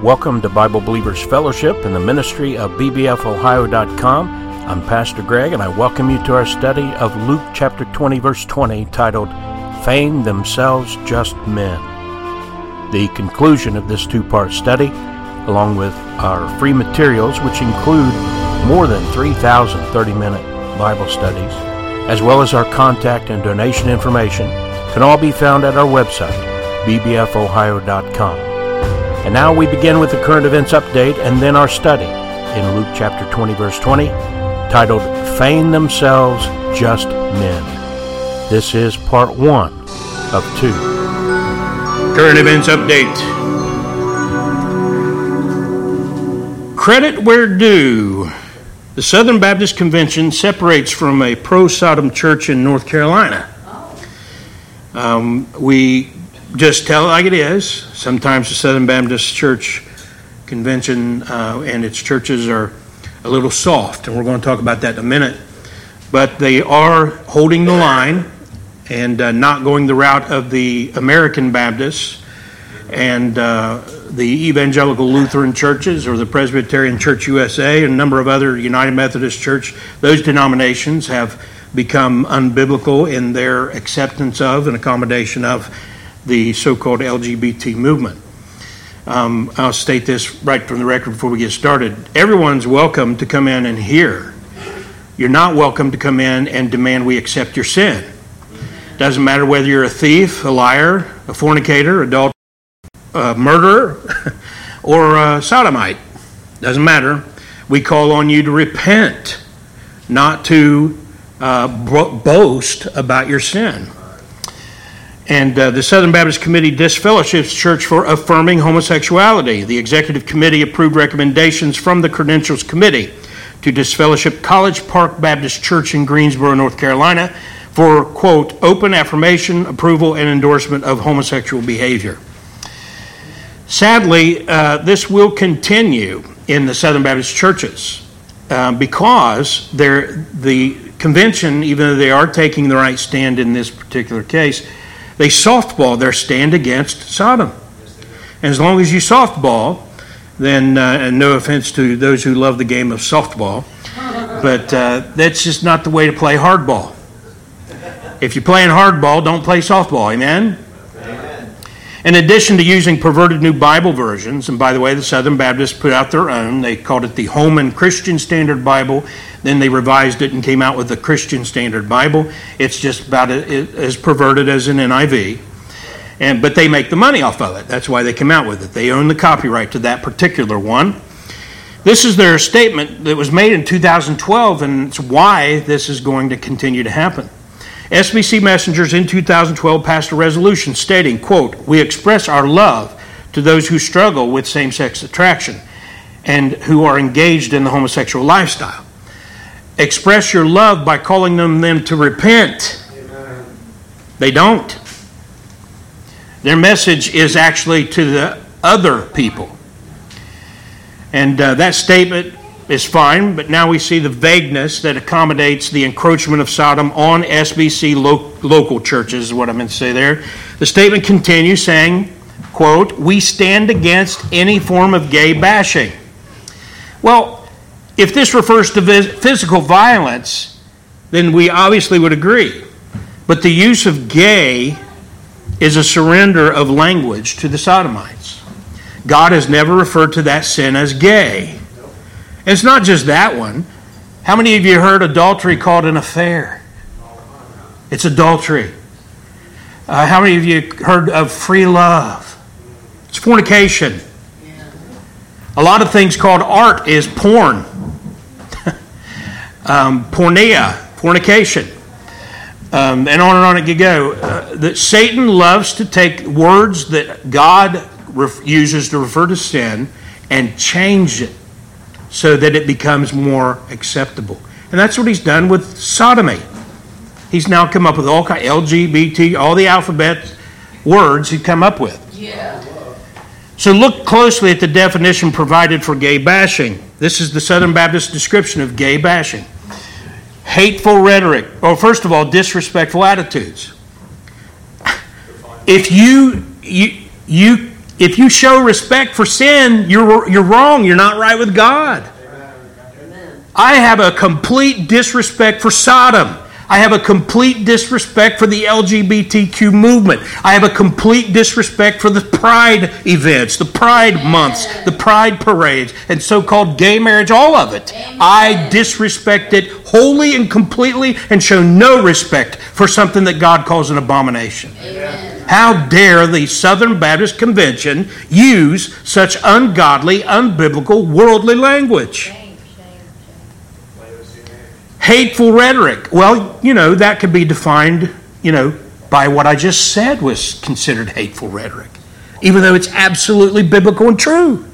Welcome to Bible Believers Fellowship in the ministry of bbfohio.com. I'm Pastor Greg, and I welcome you to our study of Luke chapter 20, verse 20, titled, Feign Themselves Just Men. The conclusion of this two-part study, along with our free materials, which include more than 3,000 30-minute Bible studies, as well as our contact and donation information, can all be found at our website, bbfohio.com. And now we begin with the current events update and then our study in Luke chapter 20, verse 20, titled, Feign Themselves Just Men. This is part 1 of 2. Current events update. Credit where due. The Southern Baptist Convention separates from a pro-Sodom church in North Carolina. We just tell it like it is. Sometimes the Southern Baptist Church Convention and its churches are a little soft, and we're going to talk about that in a minute. But they are holding the line and not going the route of the American Baptists and the Evangelical Lutheran churches or the Presbyterian Church USA and a number of other United Methodist Church. Those denominations have become unbiblical in their acceptance of and accommodation of the so-called LGBT movement. I'll state this right from the record before we get started. Everyone's welcome to come in and hear. You're not welcome to come in and demand we accept your sin. Doesn't matter whether you're a thief, a liar, a fornicator, adulterer, a murderer, or a sodomite. Doesn't matter. We call on you to repent, not to boast about your sin. And the Southern Baptist Committee disfellowships church for affirming homosexuality. The Executive Committee approved recommendations from the Credentials Committee to disfellowship College Park Baptist Church in Greensboro, North Carolina for, quote, open affirmation, approval, and endorsement of homosexual behavior. Sadly, this will continue in the Southern Baptist churches because the convention, even though they are taking the right stand in this particular case, they softball their stand against Sodom. And as long as you softball, then, and no offense to those who love the game of softball, but that's just not the way to play hardball. If you're playing hardball, don't play softball, amen? Amen? In addition to using perverted new Bible versions, and by the way, the Southern Baptists put out their own, they called it the Holman Christian Standard Bible. Then they revised it and came out with the Christian Standard Bible. It's just about as perverted as an NIV. But they make the money off of it. That's why they came out with it. They own the copyright to that particular one. This is their statement that was made in 2012, and it's why this is going to continue to happen. SBC Messengers in 2012 passed a resolution stating, quote, we express our love to those who struggle with same-sex attraction and who are engaged in the homosexual lifestyle. Express your love by calling them to repent. Amen. They don't. Their message is actually to the other people. And that statement is fine, but now we see the vagueness that accommodates the encroachment of Sodom on SBC local churches, is what I meant to say there. The statement continues saying, quote, we stand against any form of gay bashing. Well, if this refers to physical violence, then we obviously would agree. But the use of gay is a surrender of language to the Sodomites. God has never referred to that sin as gay. And it's not just that one. How many of you heard adultery called an affair? It's adultery. How many of you heard of free love? It's fornication. A lot of things called art is porn. Pornea, fornication, and on it you go. That Satan loves to take words that God uses to refer to sin and change it so that it becomes more acceptable. And that's what he's done with sodomy. He's now come up with all kind LGBT, all the alphabet words he'd come up with. Yeah. So look closely at the definition provided for gay bashing. This is the Southern Baptist description of gay bashing. Hateful rhetoric. Well, first of all, disrespectful attitudes. If If you show respect for sin, you're wrong. You're not right with God. I have a complete disrespect for Sodom. I have a complete disrespect for the LGBTQ movement. I have a complete disrespect for the pride events, the pride months, the pride parades, and so-called gay marriage, all of it. Amen. I disrespect it wholly and completely and show no respect for something that God calls an abomination. Amen. How dare the Southern Baptist Convention use such ungodly, unbiblical, worldly language? Hateful rhetoric. Well, that could be defined, by what I just said was considered hateful rhetoric, even though it's absolutely biblical and true.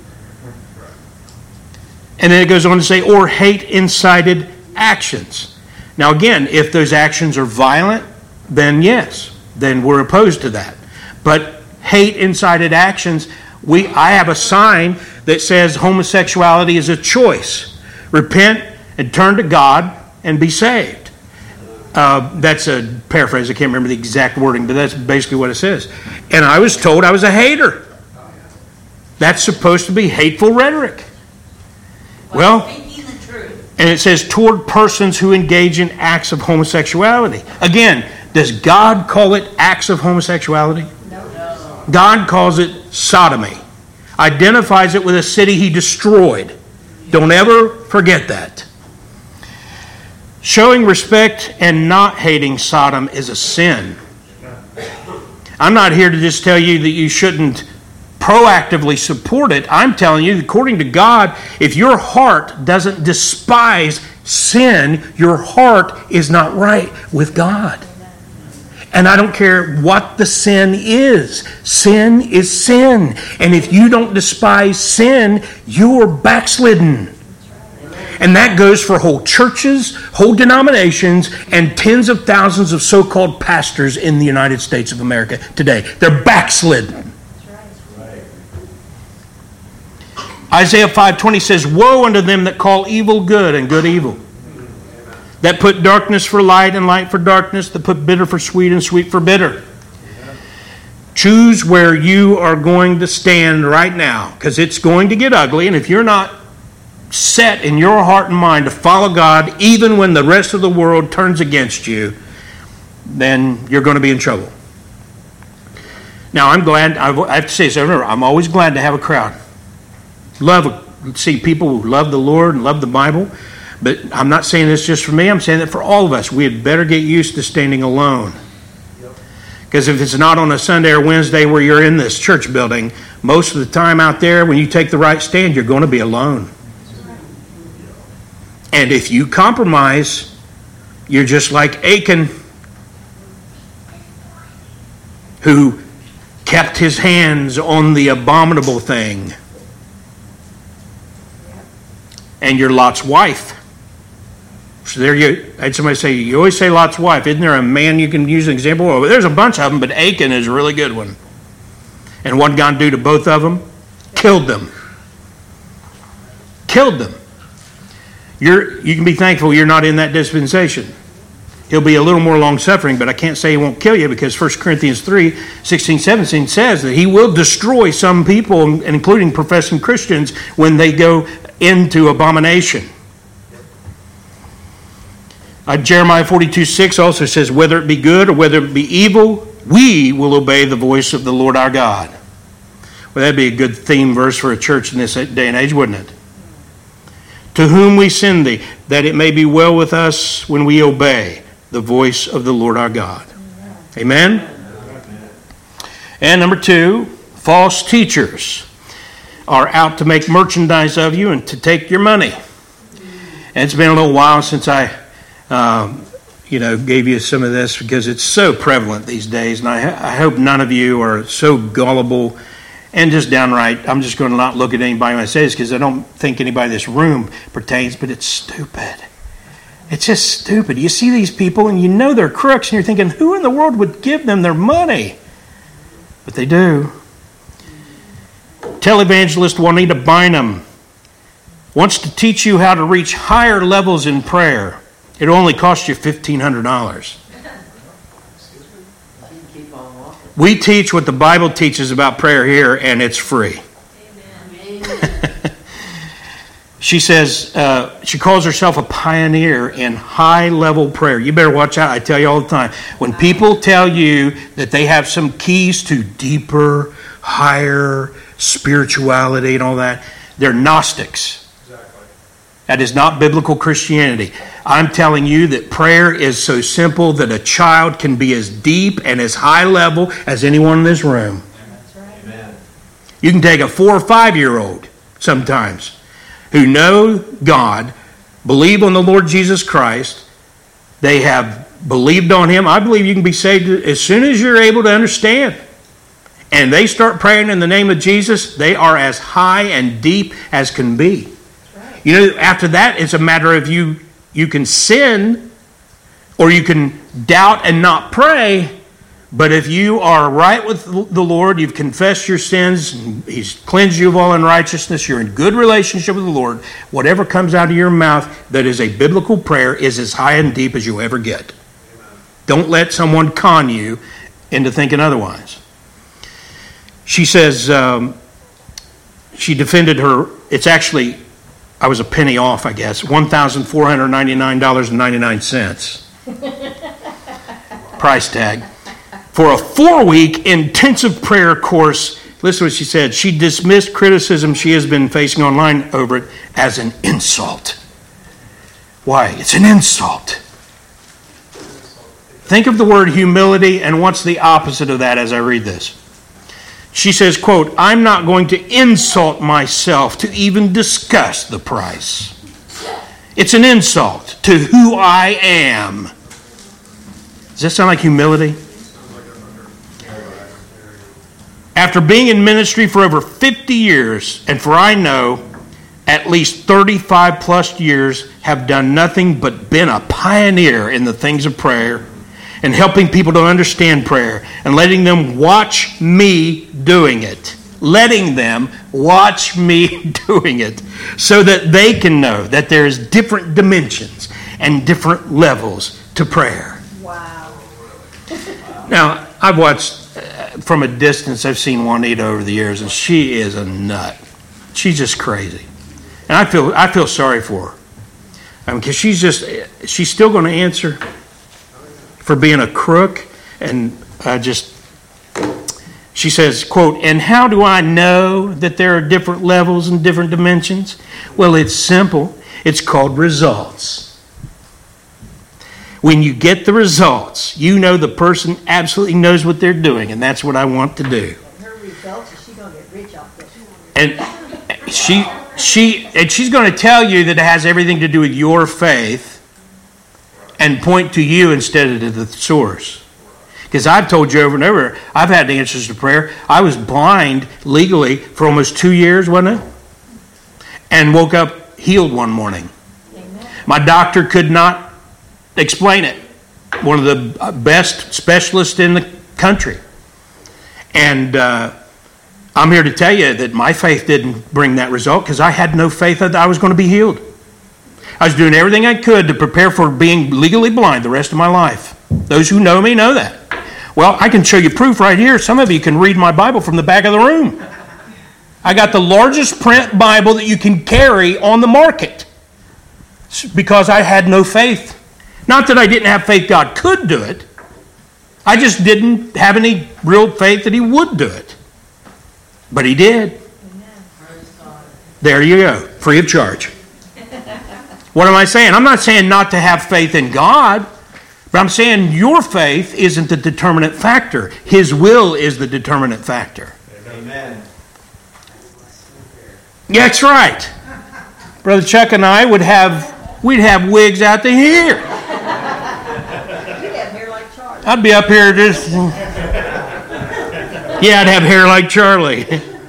And then it goes on to say, or hate-incited actions. Now again, if those actions are violent, then yes, then we're opposed to that. But hate-incited actions, I have a sign that says homosexuality is a choice. Repent and turn to God and be saved. That's a paraphrase. I can't remember the exact wording, but that's basically what it says. And I was told I was a hater. That's supposed to be hateful rhetoric. Well, and it says toward persons who engage in acts of homosexuality. Again, does God call it acts of homosexuality? No. God calls it sodomy. Identifies it with a city he destroyed. Don't ever forget that. Showing respect and not hating Sodom is a sin. I'm not here to just tell you that you shouldn't proactively support it. I'm telling you, according to God, if your heart doesn't despise sin, your heart is not right with God. And I don't care what the sin is. Sin is sin. And if you don't despise sin, you're backslidden. And that goes for whole churches, whole denominations, and tens of thousands of so-called pastors in the United States of America today. They're backslidden. Isaiah 5:20 says, woe unto them that call evil good and good evil. That put darkness for light and light for darkness. That put bitter for sweet and sweet for bitter. Choose where you are going to stand right now, because it's going to get ugly. And if you're not set in your heart and mind to follow God, even when the rest of the world turns against you, then you're going to be in trouble. Now, I'm glad, I have to say this, remember, I'm always glad to have a crowd. Love to see people who love the Lord and love the Bible, but I'm not saying this just for me, I'm saying that for all of us. We had better get used to standing alone. Because if it's not on a Sunday or Wednesday where you're in this church building, most of the time out there, when you take the right stand, you're going to be alone. And if you compromise, you're just like Achan, who kept his hands on the abominable thing. And you're Lot's wife. So there you, I had somebody say, you always say Lot's wife. Isn't there a man you can use an example of? Well, there's a bunch of them, but Achan is a really good one. And what God do to both of them? Killed them. Killed them. You can be thankful you're not in that dispensation. He'll be a little more long-suffering, but I can't say he won't kill you, because 1 Corinthians 3:16-17 says that he will destroy some people, including professing Christians, when they go into abomination. Jeremiah 42:6 also says, whether it be good or whether it be evil, we will obey the voice of the Lord our God. Well, that'd be a good theme verse for a church in this day and age, wouldn't it? To whom we send thee, that it may be well with us when we obey the voice of the Lord our God. Amen? And number 2, false teachers are out to make merchandise of you and to take your money. And it's been a little while since I gave you some of this, because it's so prevalent these days. And I hope none of you are so gullible and just downright, I'm just going to not look at anybody when I say this, because I don't think anybody in this room pertains, but it's stupid. It's just stupid. You see these people and you know they're crooks, and you're thinking, who in the world would give them their money? But they do. Televangelist Juanita Bynum wants to teach you how to reach higher levels in prayer. It'll only cost you $1,500. We teach what the Bible teaches about prayer here, and it's free. Amen. She says, she calls herself a pioneer in high-level prayer. You better watch out. I tell you all the time. When people tell you that they have some keys to deeper, higher spirituality and all that, they're Gnostics. Exactly. That is not biblical Christianity. I'm telling you that prayer is so simple that a child can be as deep and as high level as anyone in this room. That's right. Amen. You can take a 4 or 5-year-old sometimes who know God, believe on the Lord Jesus Christ. They have believed on Him. I believe you can be saved as soon as you're able to understand. And they start praying in the name of Jesus, they are as high and deep as can be. Right. You know, after that, it's a matter of you can sin or you can doubt and not pray. But if you are right with the Lord, you've confessed your sins, and He's cleansed you of all unrighteousness, you're in good relationship with the Lord, whatever comes out of your mouth that is a biblical prayer is as high and deep as you ever get. Amen. Don't let someone con you into thinking otherwise. She says she defended her, it's actually, I was a penny off, I guess, $1,499.99. Price tag. For a 4-week intensive prayer course, listen to what she said. She dismissed criticism she has been facing online over it as an insult. Why? It's an insult. Think of the word humility and what's the opposite of that as I read this. She says, quote, I'm not going to insult myself to even discuss the price. It's an insult to who I am. Does that sound like humility? After being in ministry for over 50 years, and for I know at least 35 plus years, have done nothing but been a pioneer in the things of prayer and helping people to understand prayer and letting them watch me doing it. Letting them watch me doing it so that they can know that there's different dimensions and different levels to prayer. Wow. Now, I've watched from a distance, I've seen Juanita over the years, and she is a nut. She's just crazy. And I feel sorry for her. Because she's still going to answer for being a crook. And she says, quote, and how do I know that there are different levels and different dimensions? Well, it's simple. It's called results. When you get the results, you know the person absolutely knows what they're doing, and that's what I want to do. And her results is she's going to get rich off this. And she's going to tell you that it has everything to do with your faith and point to you instead of to the source. Because I've told you over and over, I've had the answers to prayer. I was blind legally for almost 2 years, wasn't it? And woke up healed one morning. Amen. My doctor could not explain it. One of the best specialists in the country. And I'm here to tell you that my faith didn't bring that result because I had no faith that I was going to be healed. I was doing everything I could to prepare for being legally blind the rest of my life. Those who know me know that. Well, I can show you proof right here. Some of you can read my Bible from the back of the room. I got the largest print Bible that you can carry on the market because I had no faith. Not that I didn't have faith God could do it. I just didn't have any real faith that He would do it. But He did. Amen. There you go. Free of charge. What am I saying? I'm not saying not to have faith in God. But I'm saying your faith isn't the determinant factor. His will is the determinant factor. Amen. Yeah, that's right. Brother Chuck and I we'd have wigs out to here. You have hair like Charlie. I'd be up here just... Yeah, I'd have hair like Charlie.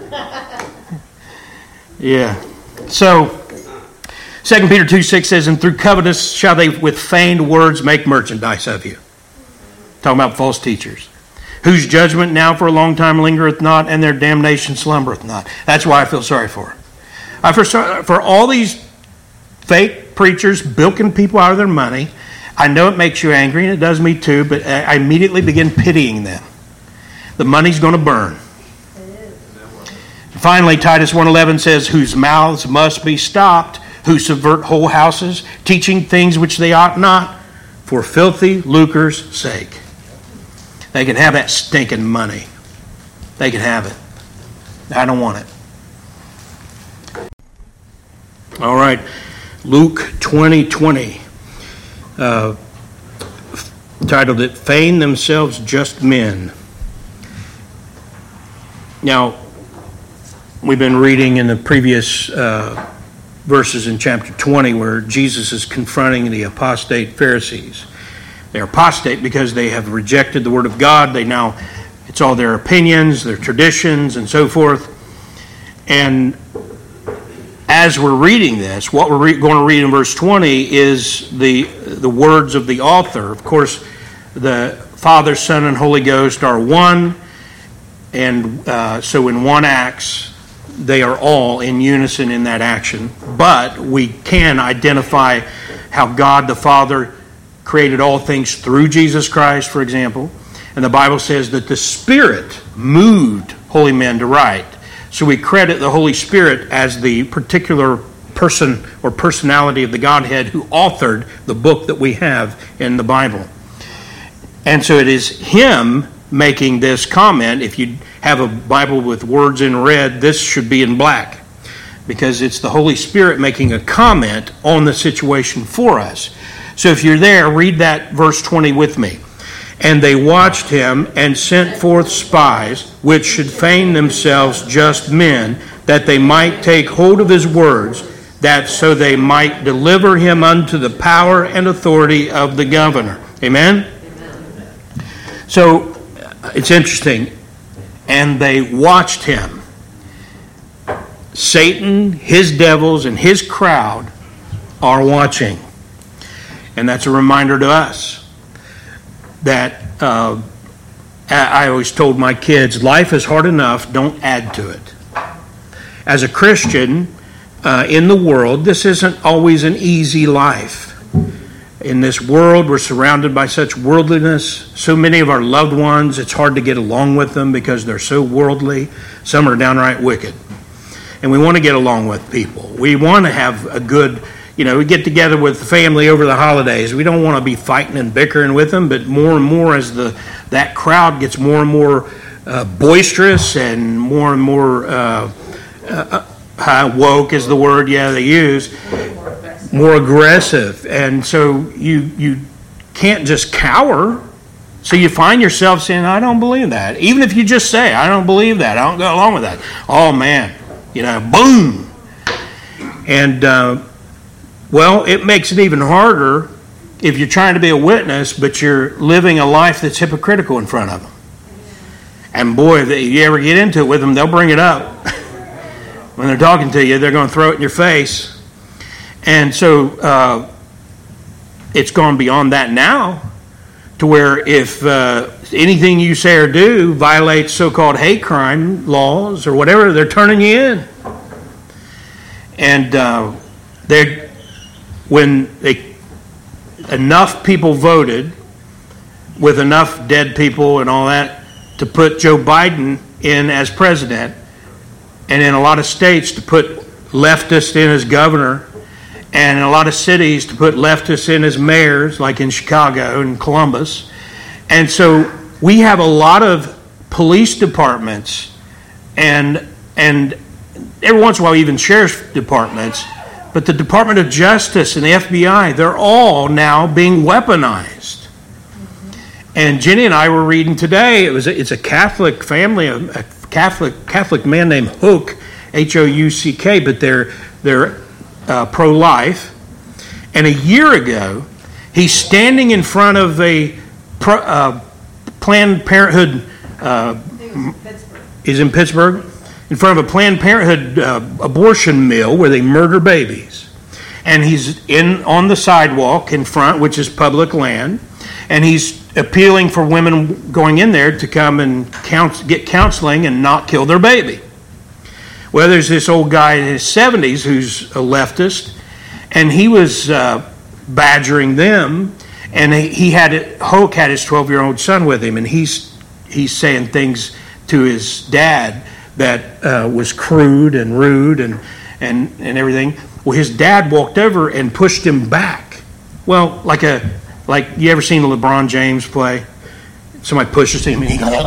Yeah. So, 2 Peter 2:6 says, and through covetous shall they with feigned words make merchandise of you. Talking about false teachers. Whose judgment now for a long time lingereth not, and their damnation slumbereth not. That's why I feel sorry for. I feel sorry for all these fake preachers bilking people out of their money. I know it makes you angry, and it does me too, but I immediately begin pitying them. the money's going to burn. It is. Finally, Titus 1:11 says, whose mouths must be stopped, who subvert whole houses, teaching things which they ought not, for filthy lucre's sake. They can have that stinking money. They can have it. I don't want it. All right, Luke 20:20, titled it, Feign Themselves Just Men. Now, we've been reading in the previous verses in chapter 20 where Jesus is confronting the apostate Pharisees. They're apostate because they have rejected the Word of God. It's all their opinions, their traditions, and so forth. And as we're reading this, what we're going to read in verse 20 is the words of the author. Of course, the Father, Son, and Holy Ghost are one, and so in one Acts, they are all in unison in that action. But we can identify how God the Father created all things through Jesus Christ, for example. And the Bible says that the Spirit moved holy men to write. So we credit the Holy Spirit as the particular person or personality of the Godhead who authored the book that we have in the Bible. And so it is Him making this comment. If you have a Bible with words in red, this should be in black, because it's the Holy Spirit making a comment on the situation for us. So if you're there, read that verse 20 with me. And they watched him and sent forth spies, which should feign themselves just men, that they might take hold of his words, that so they might deliver him unto the power and authority of the governor. Amen? So it's interesting. And they watched him. Satan, his devils, and his crowd are watching. And that's a reminder to us that I always told my kids, life is hard enough, don't add to it. As a Christian in the world, this isn't always an easy life. In this world, we're surrounded by such worldliness. So many of our loved ones, it's hard to get along with them because they're so worldly. Some are downright wicked. And we want to get along with people. We want to have a good, we get together with the family over the holidays. We don't want to be fighting and bickering with them, but more and more as that crowd gets more and more boisterous and more woke is the word, they use, more aggressive. And so you can't just cower. So you find yourself saying, I don't believe that. Even if you just say, I don't believe that, I don't go along with that. Oh man, boom. And it makes it even harder if you're trying to be a witness, but you're living a life that's hypocritical in front of them. And boy, if you ever get into it with them, they'll bring it up. When they're talking to you, they're going to throw it in your face. And so it's gone beyond that now, to where if anything you say or do violates so-called hate crime laws or whatever, they're turning you in. And enough people voted with enough dead people and all that to put Joe Biden in as president, and in a lot of states to put leftists in as governor, and in a lot of cities to put leftists in as mayors, like in Chicago and Columbus. And so we have a lot of police departments and every once in a while even sheriff's departments, but the Department of Justice and the FBI, they're all now being weaponized. And Jenny and I were reading today, it's a Catholic family, a Catholic man named Hook, Houck, but they're pro-life. And a year ago, he's standing in front of a Planned Parenthood. He's in Pittsburgh, in front of a Planned Parenthood abortion mill where they murder babies. And he's on the sidewalk in front, which is public land, and he's appealing for women going in there to come and get counseling and not kill their baby. Well, there's this old guy in his 70s who's a leftist, and he was badgering them, and Hoke had his 12-year-old son with him, and he's saying things to his dad that was crude and rude and everything. Well, his dad walked over and pushed him back. Well, like you ever seen LeBron James play? Somebody pushes him and he goes,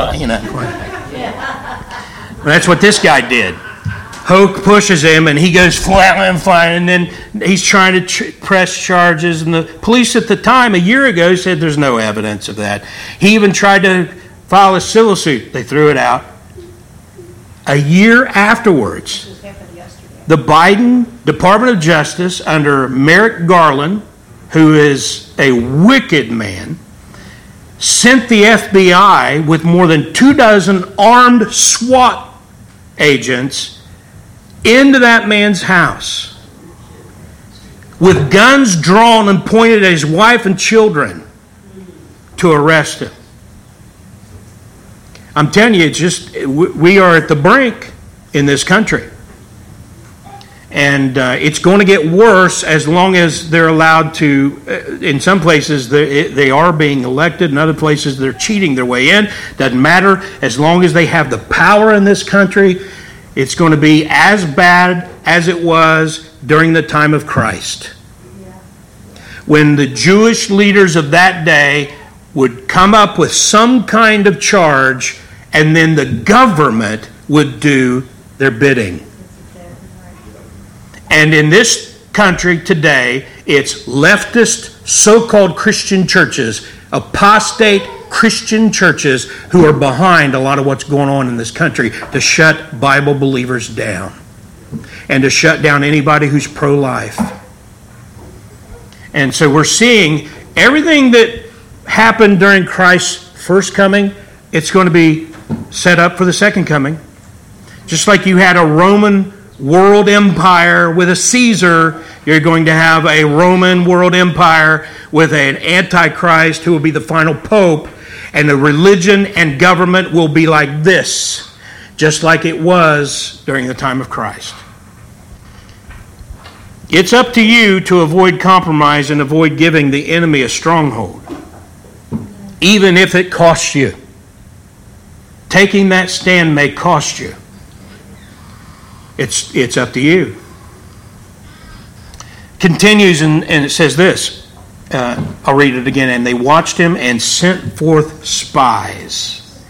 Well, that's what this guy did. Hoke pushes him and he goes flying, and then he's trying to press charges. And the police at the time, a year ago, said there's no evidence of that. He even tried to file a civil suit. They threw it out. A year afterwards, the Biden Department of Justice under Merrick Garland, who is a wicked man, sent the FBI with more than 24 armed SWAT agents into that man's house with guns drawn and pointed at his wife and children to arrest him. I'm telling you, we are at the brink in this country. And it's going to get worse as long as they're allowed to, in some places they are being elected, in other places they're cheating their way in. Doesn't matter. As long as they have the power in this country, it's going to be as bad as it was during the time of Christ. When the Jewish leaders of that day would come up with some kind of charge, and then the government would do their bidding. And in this country today, it's leftist, so-called Christian churches, apostate Christian churches who are behind a lot of what's going on in this country to shut Bible believers down and to shut down anybody who's pro-life. And so we're seeing everything that happened during Christ's first coming, it's going to be set up for the second coming. Just like you had a Roman world empire with a Caesar, you're going to have a Roman world empire with an Antichrist who will be the final pope, and the religion and government will be like this, just like it was during the time of Christ. It's up to you to avoid compromise and avoid giving the enemy a stronghold, even if it costs you. Taking that stand may cost you. It's up to you. Continues and it says this. I'll read it again. And they watched him and sent forth spies.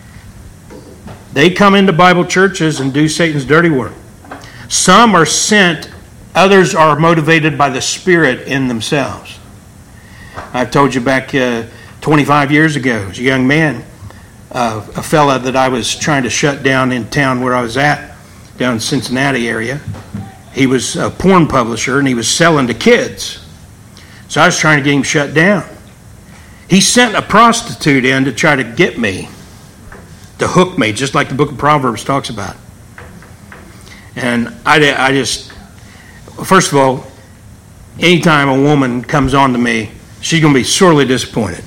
They come into Bible churches and do Satan's dirty work. Some are sent, others are motivated by the Spirit in themselves. I've told you back 25 years ago, as a young man, a fella that I was trying to shut down in town where I was at, down in the Cincinnati area. He was a porn publisher and he was selling to kids. So I was trying to get him shut down. He sent a prostitute in to try to get me, to hook me, just like the book of Proverbs talks about. And I just, first of all, anytime a woman comes on to me, she's going to be sorely disappointed.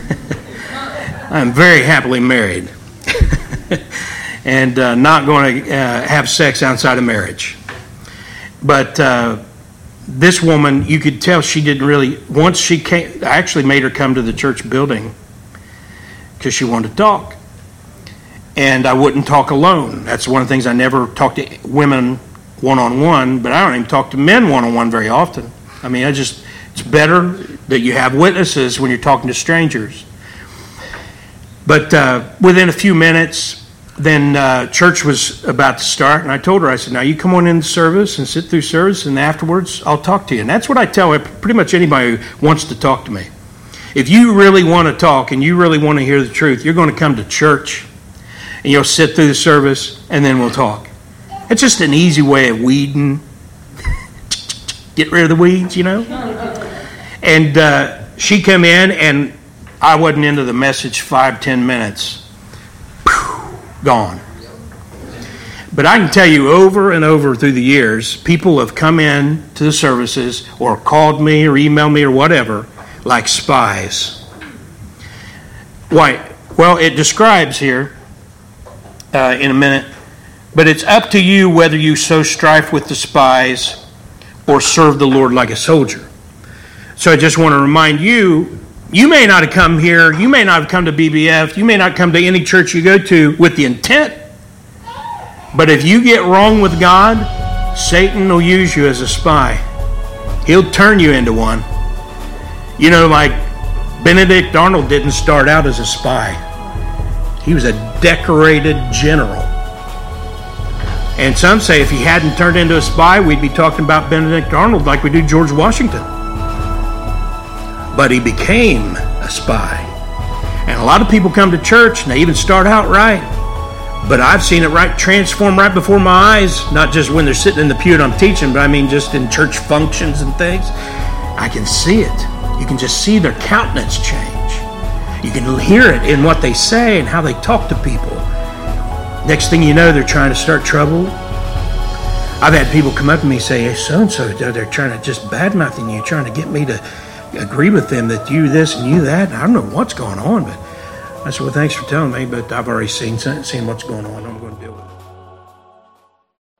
I'm very happily married and not going to have sex outside of marriage. But this woman, you could tell she didn't really, once she came, I actually made her come to the church building because she wanted to talk. And I wouldn't talk alone. That's one of the things I never talk to women one-on-one, but I don't even talk to men one-on-one very often. I mean, it's better that you have witnesses when you're talking to strangers. But within a few minutes, then church was about to start, and I told her, I said, now you come on in the service and sit through service, and afterwards I'll talk to you. And that's what I tell pretty much anybody who wants to talk to me. If you really want to talk and you really want to hear the truth, you're going to come to church, and you'll sit through the service, and then we'll talk. It's just an easy way of weeding. Get rid of the weeds, you know? And she came in, and I wasn't into the message 5-10 minutes. Gone. But I can tell you over and over through the years, people have come in to the services or called me or emailed me or whatever like spies. Why? Well, it describes here in a minute, but it's up to you whether you sow strife with the spies or serve the Lord like a soldier. So I just want to remind you You may not have come here, you may not have come to BBF, you may not come to any church you go to with the intent. But if you get wrong with God, Satan will use you as a spy. He'll turn you into one. You know, like Benedict Arnold didn't start out as a spy. He was a decorated general. And some say if he hadn't turned into a spy, we'd be talking about Benedict Arnold like we do George Washington. But he became a spy. And a lot of people come to church and they even start out right. But I've seen it transform right before my eyes, not just when they're sitting in the pew and I'm teaching, but I mean just in church functions and things. I can see it. You can just see their countenance change. You can hear it in what they say and how they talk to people. Next thing you know, they're trying to start trouble. I've had people come up to me and say, hey, so-and-so, they're trying to just badmouthing you, trying to get me to agree with them that you this and you that. And I don't know what's going on, but I said, well, thanks for telling me, but I've already seen what's going on. I'm going to deal with it.